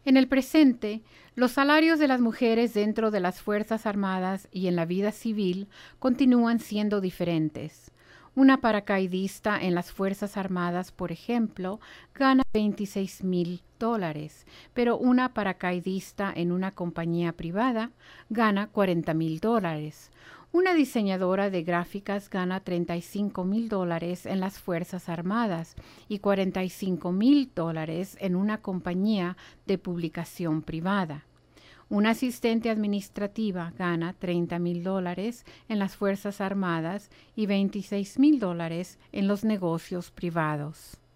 En el presente, los salarios de las mujeres dentro de las Fuerzas Armadas y en la vida civil continúan siendo diferentes. Una paracaidista en las Fuerzas Armadas, por ejemplo, gana $26,000, pero una paracaidista en una compañía privada gana $40,000. Una diseñadora de gráficas gana $35,000 en las Fuerzas Armadas y $45,000 en una compañía de publicación privada. Un asistente administrativa gana $30,000 en las Fuerzas Armadas y $26,000 en los negocios privados.